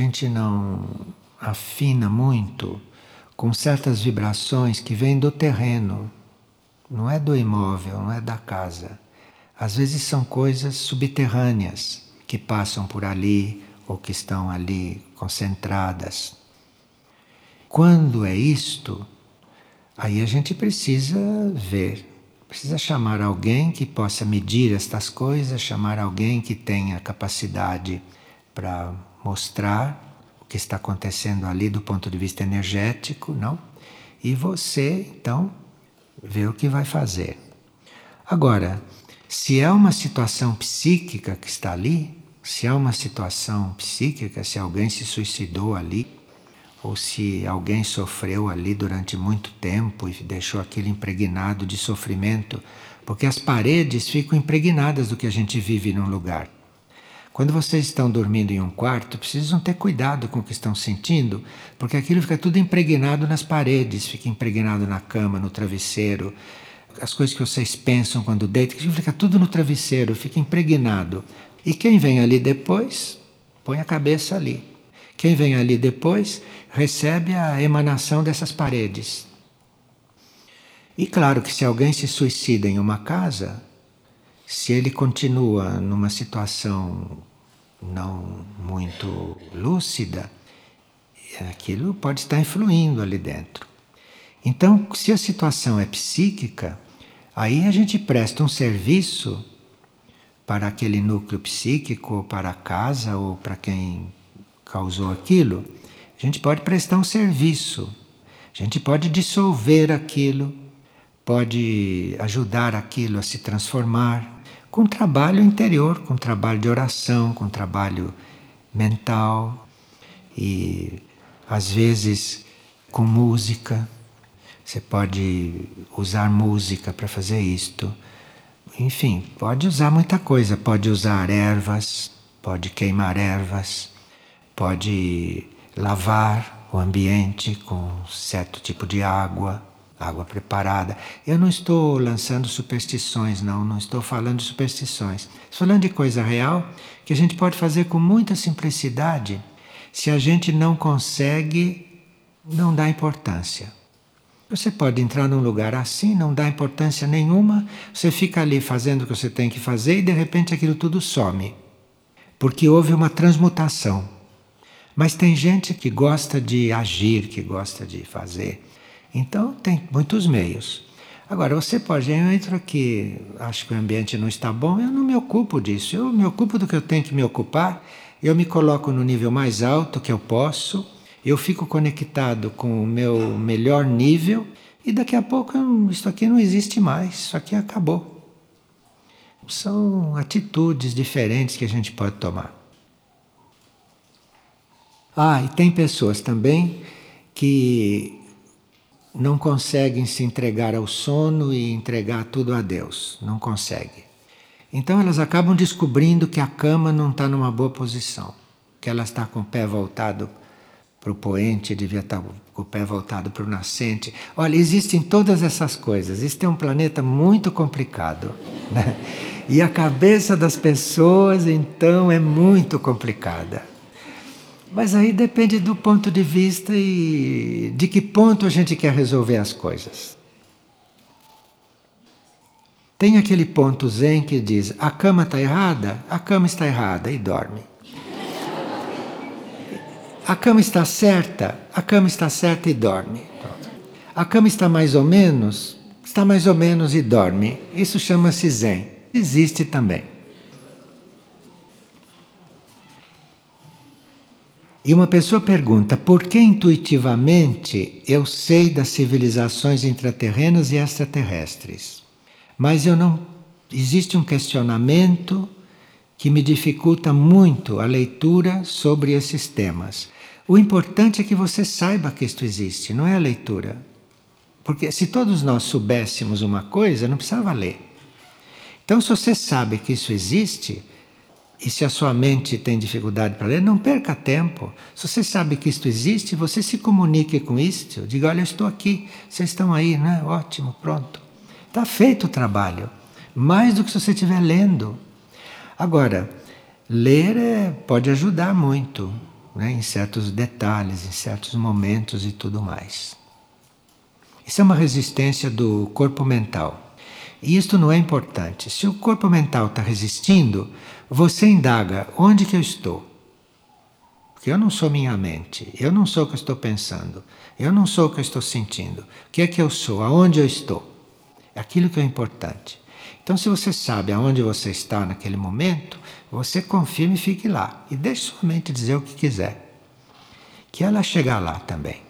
afina muito com certas vibrações que vêm do terreno, não é do imóvel, não é da casa. Às vezes são coisas subterrâneas que passam por ali ou que estão ali concentradas. Quando é isto, aí a gente precisa ver. Precisa chamar alguém que possa medir estas coisas, chamar alguém que tenha capacidade para mostrar o que está acontecendo ali do ponto de vista energético, não? E você, então, vê o que vai fazer. Agora, se é uma situação psíquica que está ali, se é uma situação psíquica, se alguém se suicidou ali, ou se alguém sofreu ali durante muito tempo e deixou aquilo impregnado de sofrimento, porque as paredes ficam impregnadas do que a gente vive num lugar. Quando vocês estão dormindo em um quarto, precisam ter cuidado com o que estão sentindo, porque aquilo fica tudo impregnado nas paredes, fica impregnado na cama, no travesseiro, as coisas que vocês pensam quando deitam, fica tudo no travesseiro, fica impregnado. E quem vem ali depois, põe a cabeça ali. Quem vem ali depois recebe a emanação dessas paredes. E claro que se alguém se suicida em uma casa, se ele continua numa situação não muito lúcida, aquilo pode estar influindo ali dentro. Então, se a situação é psíquica, aí a gente presta um serviço para aquele núcleo psíquico, ou para a casa, ou para quem causou aquilo. A gente pode prestar um serviço, a gente pode dissolver aquilo, pode ajudar aquilo a se transformar com trabalho interior, com trabalho de oração, com trabalho mental e às vezes com música. Você pode usar música para fazer isto. Enfim, pode usar muita coisa, pode usar ervas, pode queimar ervas, pode lavar o ambiente com certo tipo de água preparada. Eu não estou lançando superstições, não estou falando de superstições. Estou falando de coisa real que a gente pode fazer com muita simplicidade. Se a gente não consegue, não dá importância. Você pode entrar num lugar assim, não dá importância nenhuma, você fica ali fazendo o que você tem que fazer e de repente aquilo tudo some. Porque houve uma transmutação. Mas tem gente que gosta de agir, que gosta de fazer. Então tem muitos meios. Agora você pode, eu entro aqui, acho que o ambiente não está bom, eu não me ocupo disso. Eu me ocupo do que eu tenho que me ocupar, eu me coloco no nível mais alto que eu posso, eu fico conectado com o meu melhor nível e daqui a pouco isso aqui não existe mais, isso aqui acabou. São atitudes diferentes que a gente pode tomar. E tem pessoas também que não conseguem se entregar ao sono e entregar tudo a Deus. Não conseguem. Então elas acabam descobrindo que a cama não está numa boa posição. Que ela está com o pé voltado para o poente, devia estar com o pé voltado para o nascente. Olha, existem todas essas coisas. Este é um planeta muito complicado, né? E a cabeça das pessoas, então, é muito complicada. Mas aí depende do ponto de vista e de que ponto a gente quer resolver as coisas. Tem aquele ponto zen que diz, a cama está errada? A cama está errada e dorme. A cama está certa? A cama está certa e dorme. A cama está mais ou menos? Está mais ou menos e dorme. Isso chama-se zen. Existe também. E uma pessoa pergunta, por que intuitivamente eu sei das civilizações intraterrenas e extraterrestres? Mas eu não... Existe um questionamento que me dificulta muito a leitura sobre esses temas. O importante é que você saiba que isto existe, não é a leitura. Porque se todos nós soubéssemos uma coisa, não precisava ler. Então, se você sabe que isso existe, e se a sua mente tem dificuldade para ler, não perca tempo. Se você sabe que isto existe, você se comunique com isto. Diga, olha, eu estou aqui, vocês estão aí, né? Ótimo, pronto. Está feito o trabalho. Mais do que se você estiver lendo. Agora, ler pode ajudar muito, né? Em certos detalhes, em certos momentos e tudo mais. Isso é uma resistência do corpo mental. E isto não é importante. Se o corpo mental está resistindo, você indaga, onde que eu estou? Porque eu não sou minha mente, eu não sou o que eu estou pensando, eu não sou o que eu estou sentindo. O que é que eu sou? Aonde eu estou? É aquilo que é importante. Então, se você sabe aonde você está naquele momento, você confirme e fique lá. E deixe sua mente dizer o que quiser. Que ela chegar lá também.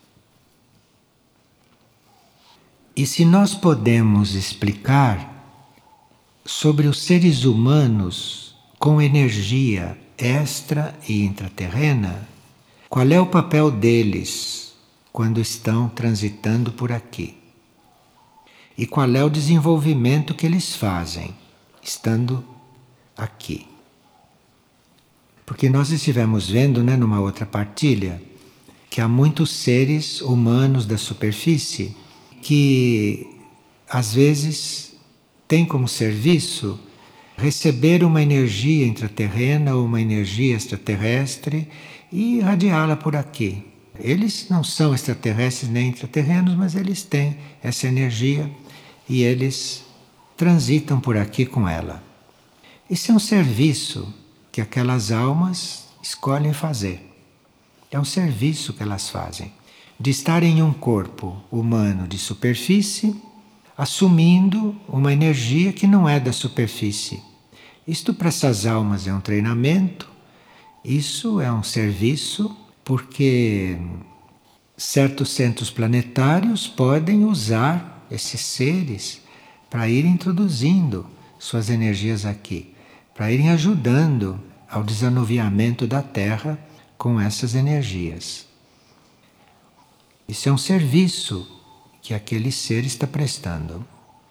E se nós podemos explicar sobre os seres humanos com energia extra e intraterrena, qual é o papel deles quando estão transitando por aqui? E qual é o desenvolvimento que eles fazem estando aqui? Porque nós estivemos vendo, né, numa outra partilha, que há muitos seres humanos da superfície que às vezes têm como serviço receber uma energia intraterrena ou uma energia extraterrestre e irradiá-la por aqui. Eles não são extraterrestres nem intraterrenos, mas eles têm essa energia e eles transitam por aqui com ela. Isso é um serviço que aquelas almas escolhem fazer. É um serviço que elas fazem, de estar em um corpo humano de superfície, assumindo uma energia que não é da superfície. Isto para essas almas é um treinamento, isso é um serviço, porque certos centros planetários podem usar esses seres para ir introduzindo suas energias aqui, para irem ajudando ao desanuviamento da Terra com essas energias. Isso é um serviço que aquele ser está prestando.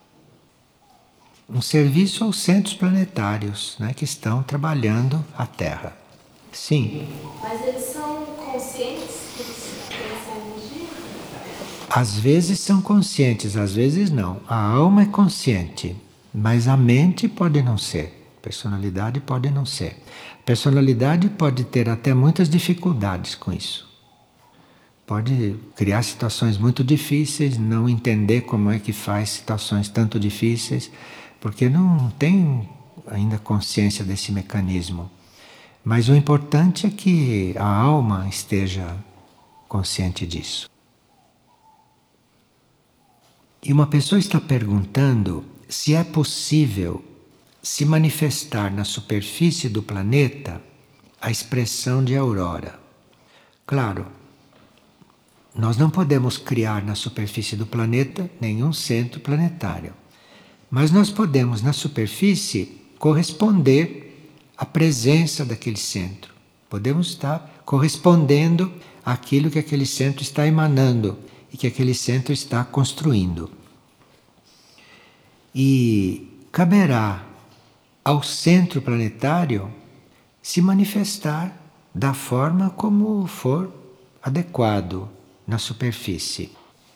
Um serviço aos centros planetários, né, que estão trabalhando a Terra. Sim. Mas eles são conscientes dessa energia? Às vezes são conscientes, às vezes não. A alma é consciente, mas a mente pode não ser. A personalidade pode não ser. A personalidade pode ter até muitas dificuldades com isso. Pode criar situações muito difíceis, não entender como é que faz situações tanto difíceis, porque não tem ainda consciência desse mecanismo. Mas o importante é que a alma esteja consciente disso. E uma pessoa está perguntando se é possível se manifestar na superfície do planeta a expressão de aurora. Claro, Nós não podemos criar na superfície do planeta nenhum centro planetário. Mas nós podemos, na superfície, corresponder à presença daquele centro. Podemos estar correspondendo àquilo que aquele centro está emanando e que aquele centro está construindo. E caberá ao centro planetário se manifestar da forma como for adequado na superfície.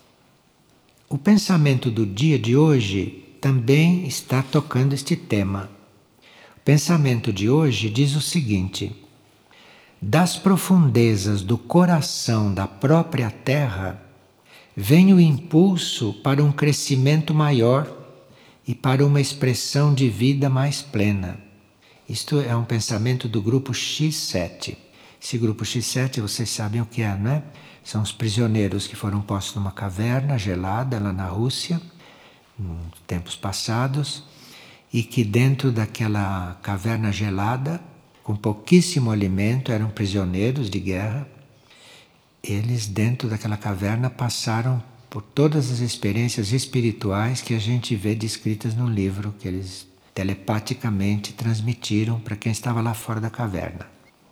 O pensamento do dia de hoje também está tocando este tema. O pensamento de hoje diz o seguinte: das profundezas do coração da própria Terra vem o impulso para um crescimento maior e para uma expressão de vida mais plena. Isto é um pensamento do grupo X7. Esse grupo X7, vocês sabem o que é, não é? São os prisioneiros que foram postos numa caverna gelada lá na Rússia, em tempos passados, e que dentro daquela caverna gelada, com pouquíssimo alimento, eram prisioneiros de guerra. Eles, dentro daquela caverna, passaram por todas as experiências espirituais que a gente vê descritas no livro, que eles telepaticamente transmitiram para quem estava lá fora da caverna.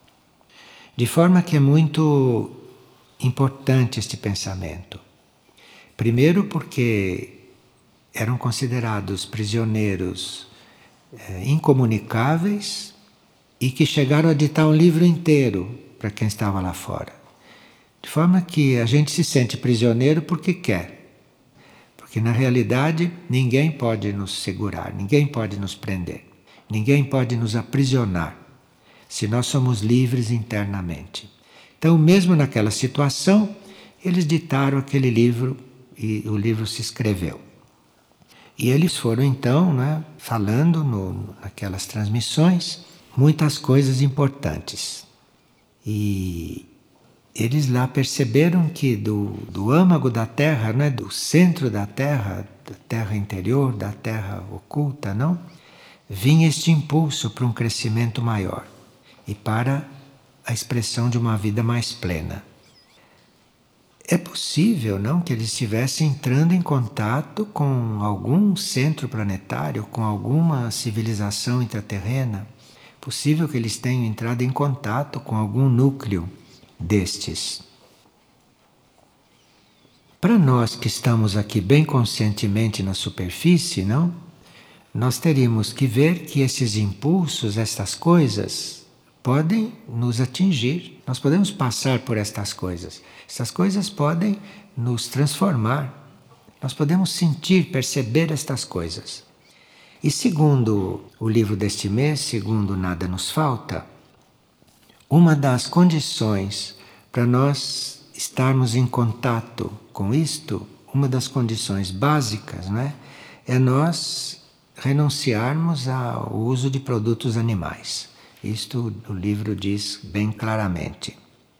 De forma que é muito importante este pensamento. Primeiro porque eram considerados prisioneiros incomunicáveis e que chegaram a ditar um livro inteiro para quem estava lá fora. De forma que a gente se sente prisioneiro porque quer. Porque na realidade ninguém pode nos segurar, ninguém pode nos prender, ninguém pode nos aprisionar, se nós somos livres internamente. Então, mesmo naquela situação, eles ditaram aquele livro e o livro se escreveu. E eles foram então, né, falando naquelas transmissões muitas coisas importantes. E eles lá perceberam que do âmago da Terra, né, do centro da Terra interior, da Terra oculta, não, vinha este impulso para um crescimento maior e para a expressão de uma vida mais plena. É possível, não, que eles estivessem entrando em contato com algum centro planetário, com alguma civilização intraterrena. É possível que eles tenham entrado em contato com algum núcleo destes. Para nós que estamos aqui bem conscientemente na superfície, não? Nós teríamos que ver que esses impulsos, estas coisas, podem nos atingir. Nós podemos passar por estas coisas. Essas coisas podem nos transformar. Nós podemos sentir, perceber estas coisas. E segundo o livro deste mês, segundo Nada Nos Falta, uma das condições para nós estarmos em contato com isto, uma das condições básicas, né, é nós renunciarmos ao uso de produtos animais. Isto o livro diz bem claramente.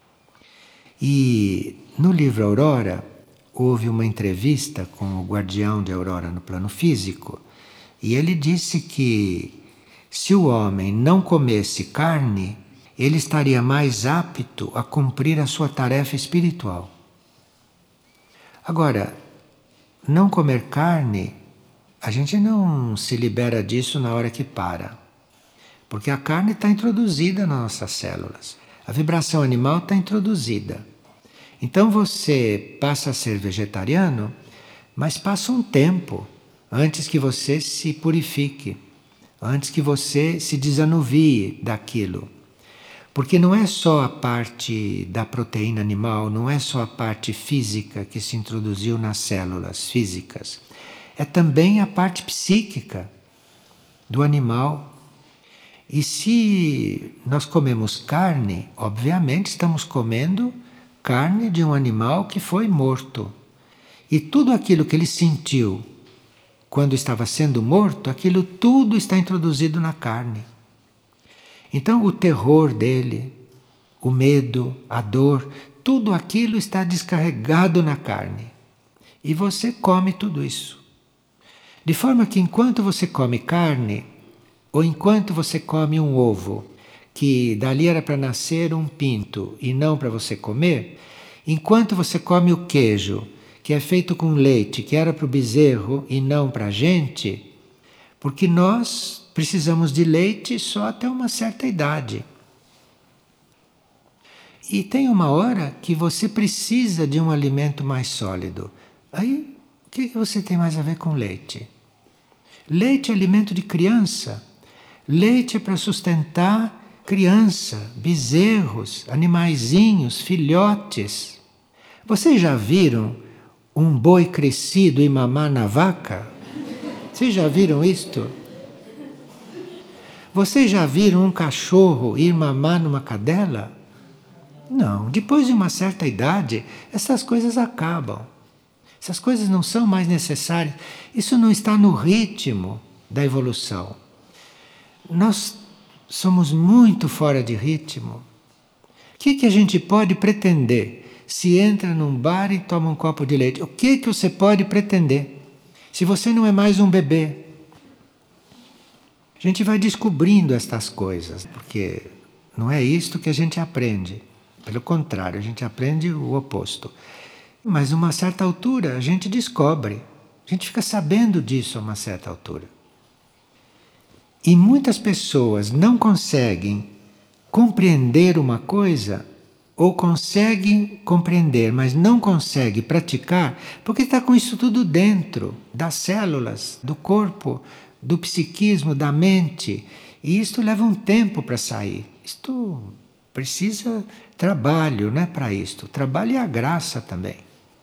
E no livro Aurora, houve uma entrevista com o guardião de Aurora no plano físico, e ele disse que se o homem não comesse carne, ele estaria mais apto a cumprir a sua tarefa espiritual. Agora, não comer carne, a gente não se libera disso na hora que para. Porque a carne está introduzida nas nossas células. A vibração animal está introduzida. Então você passa a ser vegetariano, mas passa um tempo antes que você se purifique, antes que você se desanuvie daquilo. Porque não é só a parte da proteína animal, não é só a parte física que se introduziu nas células físicas. É também a parte psíquica do animal. E se nós comemos carne, obviamente estamos comendo carne de um animal que foi morto. E tudo aquilo que ele sentiu quando estava sendo morto, aquilo tudo está introduzido na carne. Então o terror dele, o medo, a dor, tudo aquilo está descarregado na carne. E você come tudo isso. De forma que enquanto você come carne, ou enquanto você come um ovo, que dali era para nascer um pinto e não para você comer, Enquanto você come o queijo, que é feito com leite, que era para o bezerro e não para a gente, porque nós precisamos de leite só até uma certa idade. E tem uma hora que você precisa de um alimento mais sólido. Aí, o que você tem mais a ver com leite? Leite é alimento de criança. Leite é para sustentar criança, bezerros, animaizinhos, filhotes. Vocês já viram um boi crescido ir mamar na vaca? Vocês já viram isto? Vocês já viram um cachorro ir mamar numa cadela? Não, depois de uma certa idade, essas coisas acabam. Essas coisas não são mais necessárias. Isso não está no ritmo da evolução. Nós somos muito fora de ritmo. O que a gente pode pretender se entra num bar e toma um copo de leite? O que você pode pretender se você não é mais um bebê? A gente vai descobrindo estas coisas, porque não é isto que a gente aprende. Pelo contrário, a gente aprende o oposto. Mas a uma certa altura a gente descobre. A gente fica sabendo disso a uma certa altura. E muitas pessoas não conseguem compreender uma coisa, ou conseguem compreender, mas não conseguem praticar, porque está com isso tudo dentro das células, do corpo, do psiquismo, da mente. E isto leva um tempo para sair. Isto precisa trabalho, não é para isto. Trabalho e a graça também.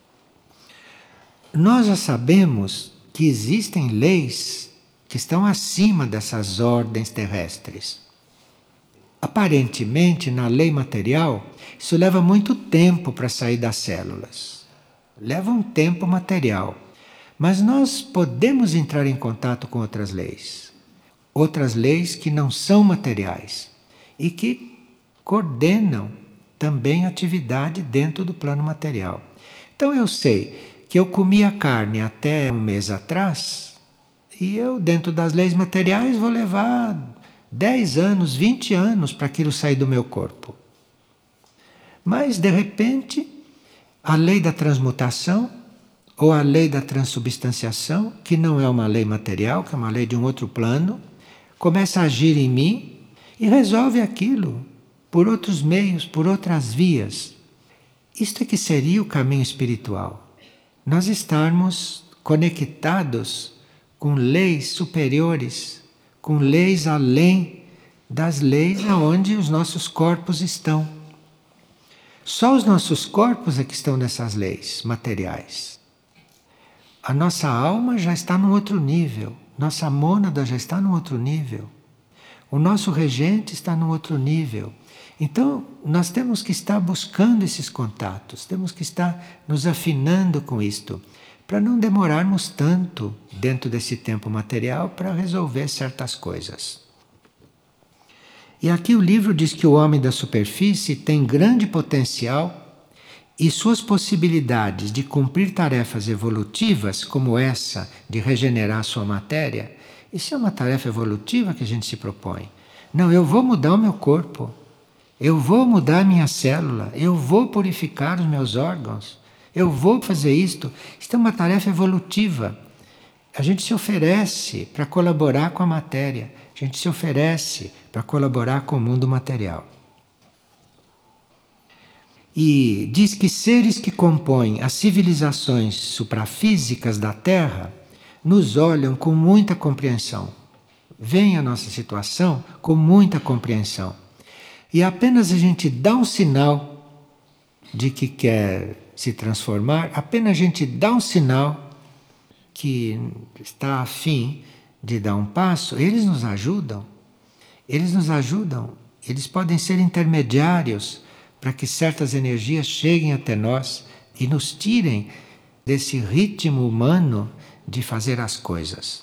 Nós já sabemos que existem leis que estão acima dessas ordens terrestres. Aparentemente, na lei material, isso leva muito tempo para sair das células. Leva um tempo material. Mas nós podemos entrar em contato com outras leis. Outras leis que não são materiais e que coordenam também atividade dentro do plano material. Então eu sei que eu comia carne até um mês atrás e eu, dentro das leis materiais, vou levar 10 anos, 20 anos para aquilo sair do meu corpo. Mas, de repente, a lei da transmutação ou a lei da transubstanciação, que não é uma lei material, que é uma lei de um outro plano, começa a agir em mim e resolve aquilo por outros meios, por outras vias. Isto é que seria o caminho espiritual. Nós estarmos conectados com leis superiores, com leis além das leis aonde os nossos corpos estão. Só os nossos corpos é que estão nessas leis materiais. A nossa alma já está num outro nível, nossa mônada já está num outro nível, o nosso regente está num outro nível. Então, nós temos que estar buscando esses contatos, temos que estar nos afinando com isto, para não demorarmos tanto dentro desse tempo material para resolver certas coisas. E aqui o livro diz que o homem da superfície tem grande potencial e suas possibilidades de cumprir tarefas evolutivas, como essa de regenerar sua matéria, isso é uma tarefa evolutiva que a gente se propõe. Não, eu vou mudar o meu corpo, eu vou mudar a minha célula, eu vou purificar os meus órgãos, eu vou fazer isto. Isto é uma tarefa evolutiva. A gente se oferece para colaborar com a matéria, a gente se oferece para colaborar com o mundo material. E diz que seres que compõem as civilizações suprafísicas da Terra nos olham com muita compreensão. Veem a nossa situação com muita compreensão. E apenas a gente dá um sinal de que quer se transformar, apenas a gente dá um sinal que está a fim de dar um passo, eles nos ajudam. Eles nos ajudam. Eles podem ser intermediários para que certas energias cheguem até nós e nos tirem desse ritmo humano de fazer as coisas.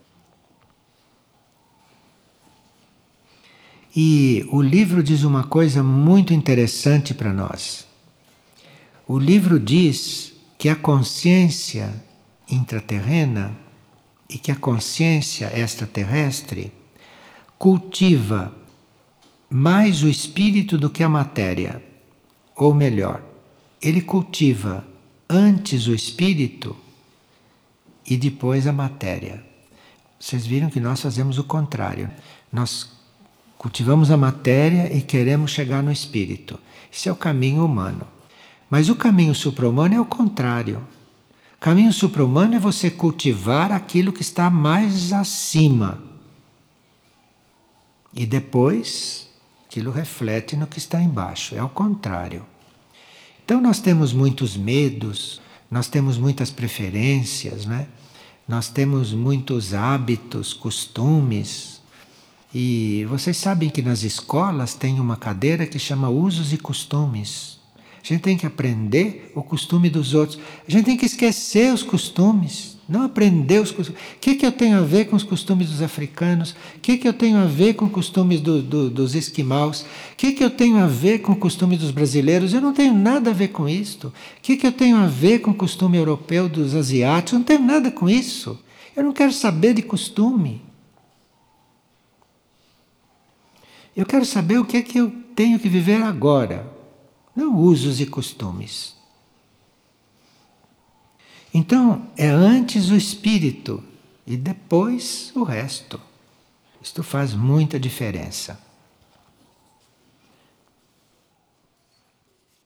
E o livro diz uma coisa muito interessante para nós. O livro diz que a consciência intraterrena e que a consciência extraterrestre cultiva mais o espírito do que a matéria. Ou melhor, ele cultiva antes o espírito e depois a matéria. Vocês viram que nós fazemos o contrário. Nós cultivamos a matéria e queremos chegar no espírito. Esse é o caminho humano. Mas o caminho supra-humano é o contrário. O caminho supra-humano é você cultivar aquilo que está mais acima. E depois, aquilo reflete no que está embaixo. É o contrário. Então nós temos muitos medos, nós temos muitas preferências, né? Nós temos muitos hábitos, costumes. E vocês sabem que nas escolas tem uma cadeira que chama usos e costumes. A gente tem que aprender o costume dos outros. A gente tem que esquecer os costumes, não aprender os costumes. O que eu tenho a ver com os costumes dos africanos? O que eu tenho a ver com os costumes dos esquimaus? O que eu tenho a ver com o costume dos brasileiros? Eu não tenho nada a ver com isto. O que eu tenho a ver com o costume europeu dos asiáticos? Eu não tenho nada com isso. Eu não quero saber de costume. Eu quero saber o que eu tenho que viver agora. Não usos e costumes. Então, é antes o espírito e depois o resto. Isto faz muita diferença.